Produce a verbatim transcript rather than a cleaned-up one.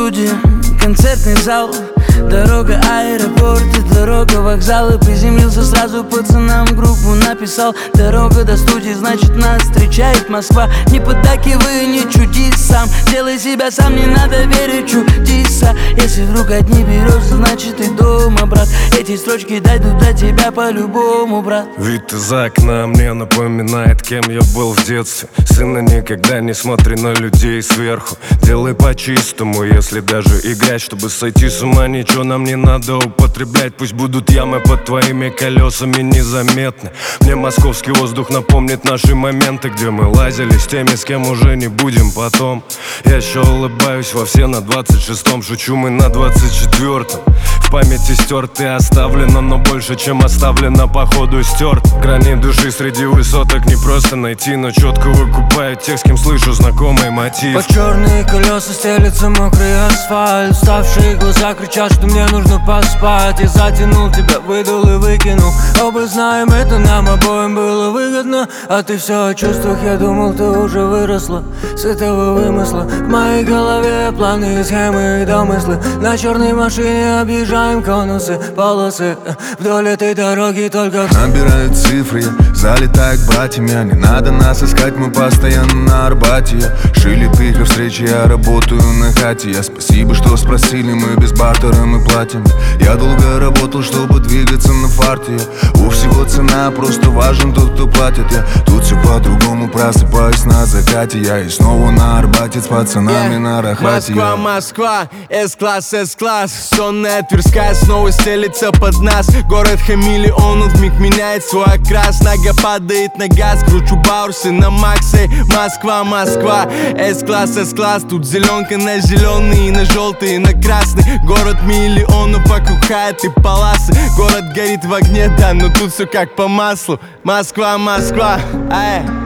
студия, концертный зал, дорога аэропорт и дорога вокзал. И приземлился сразу пацанам, группу написал. Дорога до студии, значит нас встречает Москва. Не поддакивай, не чудись сам, делай себя сам, не надо верить чудеса. Если вдруг одни берешься, значит ты дома, брат. Эти строчки дойдут до тебя по-любому, брат. Вид из окна мне напоминает, кем я был в детстве. Сына, никогда не смотри на людей сверху. Делай по-чистому, если даже играть, чтобы сойти с ума. Ничего нам не надо употреблять. Пусть будут ямы под твоими колесами незаметны. Мне московский воздух напомнит наши моменты, где мы лазили с теми, с кем уже не будем потом. Я еще улыбаюсь во все на двадцать шестом. Шучу, мы на двадцать четвёртом. В памяти стерт и оставлено, но больше, чем оставлено, походу стерт. Грани души среди высоток не просто найти, но четко выкупают тех, с кем слышу знакомый мотив. Под черные колеса стелется мокрый асфальт. Уставшие глаза кричат, что мне нужно поспать. Я затянул тебя, выдул и выкинул. Оба знаем, это нам обоим было выгодно. А ты все о чувствах, я думал, ты уже выросла с этого вымысла. В моей голове планы, схемы и домыслы. На черной машине объезжаем конусы, полосы. Вдоль этой дороги только набирают цифры, я залетаю к братьям. Не надо нас искать, мы постоянно на Арбате. Я шили пихля встречи, я работаю на хате. Я спасибо, что спросили, мы без бартера мы платим. Я долго работал, чтобы двигаться на фарте. У всего цена, просто важен тот, кто платит. Я тут все по-другому, просыпаюсь на закате. Я и снова на Арбате с пацанами yeah. на Рахвате. Москва, Москва, С-класс, С-класс. Сонная Тверская снова стелится под нас. Город хамелеонов вмиг меняет свой окрас. Нога падает на газ, кручу баурсы на максе. Москва, Москва, С-класс, С-класс. Тут зеленка на зеленый, на желтый, и на красный. Город миллионов, вокруг хайт и паласы. Город горит в огне, да, но тут все как по маслу. Москва, Москва, ай.